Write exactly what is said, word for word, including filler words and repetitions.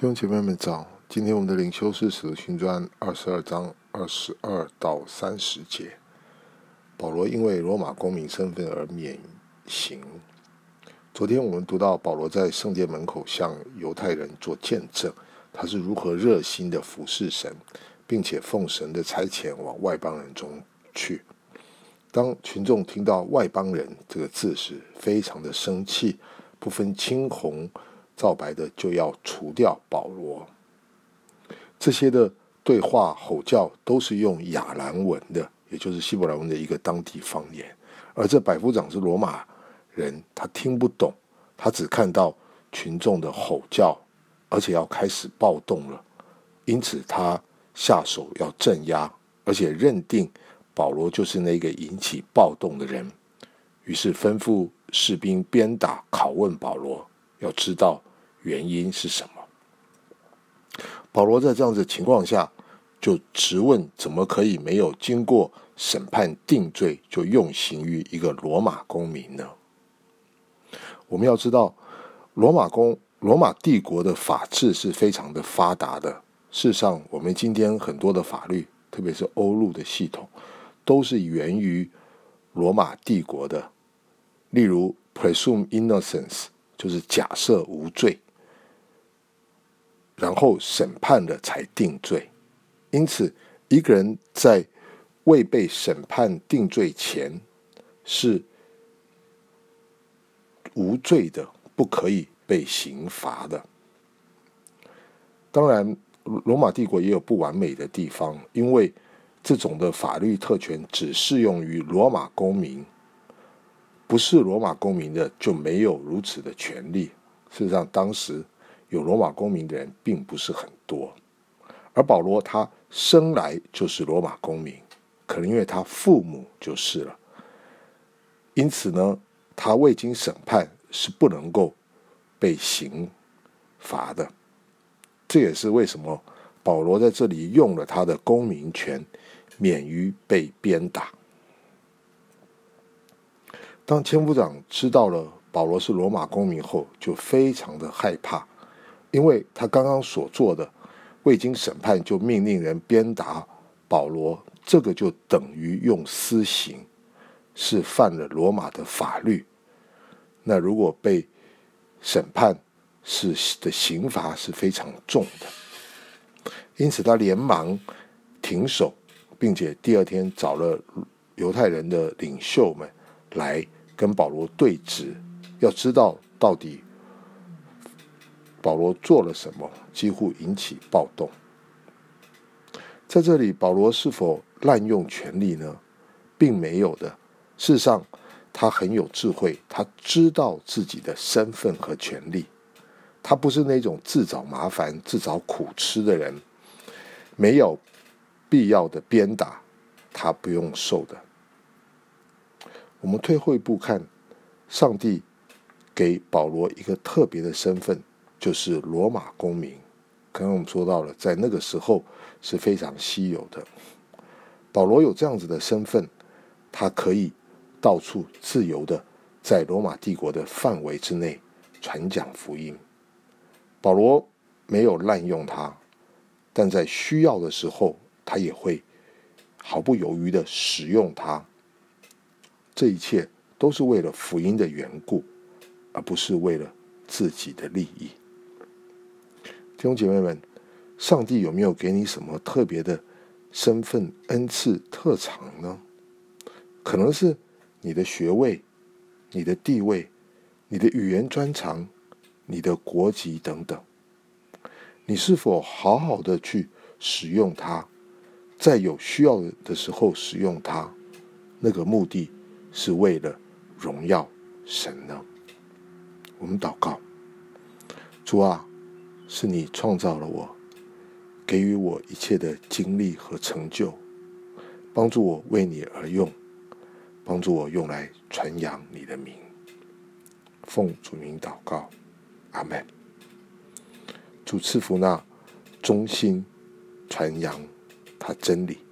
弟兄姐妹们早，今天我们的灵修是使徒行传二十二章二十二到三十节。保罗因为罗马公民身份而免刑。昨天我们读到保罗在圣殿门口向犹太人做见证，他是如何热心的服侍神，并且奉神的差遣往外邦人中去。当群众听到外邦人这个字时，非常的生气，不分青红皂白的就要除掉保罗。这些的对话吼叫都是用亚兰文的，也就是希伯来文的一个当地方言，而这百夫长是罗马人，他听不懂，他只看到群众的吼叫，而且要开始暴动了，因此他下手要镇压，而且认定保罗就是那个引起暴动的人，于是吩咐士兵鞭打拷问保罗，要知道原因是什么。保罗在这样子的情况下就质问，怎么可以没有经过审判定罪就用刑于一个罗马公民呢？我们要知道罗马公罗马帝国的法治是非常的发达的，事实上我们今天很多的法律，特别是欧陆的系统，都是源于罗马帝国的。例如 presume innocence 就是假设无罪，然后审判了才定罪。因此一个人在未被审判定罪前是无罪的，不可以被刑罚的。当然罗马帝国也有不完美的地方，因为这种的法律特权只适用于罗马公民，不是罗马公民的就没有如此的权利。事实上当时有罗马公民的人并不是很多，而保罗他生来就是罗马公民，可能因为他父母就是了，因此呢他未经审判是不能够被刑罚的。这也是为什么保罗在这里用了他的公民权，免于被鞭打。当千夫长知道了保罗是罗马公民后，就非常的害怕，因为他刚刚所做的未经审判就命令人鞭打保罗，这个就等于用私刑，是犯了罗马的法律。那如果被审判，是的刑罚是非常重的。因此他连忙停手，并且第二天找了犹太人的领袖们来跟保罗对质，要知道到底保罗做了什么，几乎引起暴动。在这里保罗是否滥用权力呢？并没有的。事实上他很有智慧，他知道自己的身份和权利，他不是那种自找麻烦自找苦吃的人，没有必要的鞭打他不用受的。我们退后一步看，上帝给保罗一个特别的身份，就是罗马公民。刚刚我们说到了，在那个时候是非常稀有的。保罗有这样子的身份，他可以到处自由的在罗马帝国的范围之内传讲福音。保罗没有滥用他，但在需要的时候他也会毫不犹豫的使用他。这一切都是为了福音的缘故，而不是为了自己的利益。弟兄姐妹们，上帝有没有给你什么特别的身份、恩赐、特长呢？可能是你的学位、你的地位、你的语言专长、你的国籍等等。你是否好好的去使用它，在有需要的时候使用它，那个目的是为了荣耀神呢？我们祷告。主啊，是你创造了我，给予我一切的经历和成就，帮助我为你而用，帮助我用来传扬你的名。奉主名祷告，阿们。主赐福那忠心传扬他真理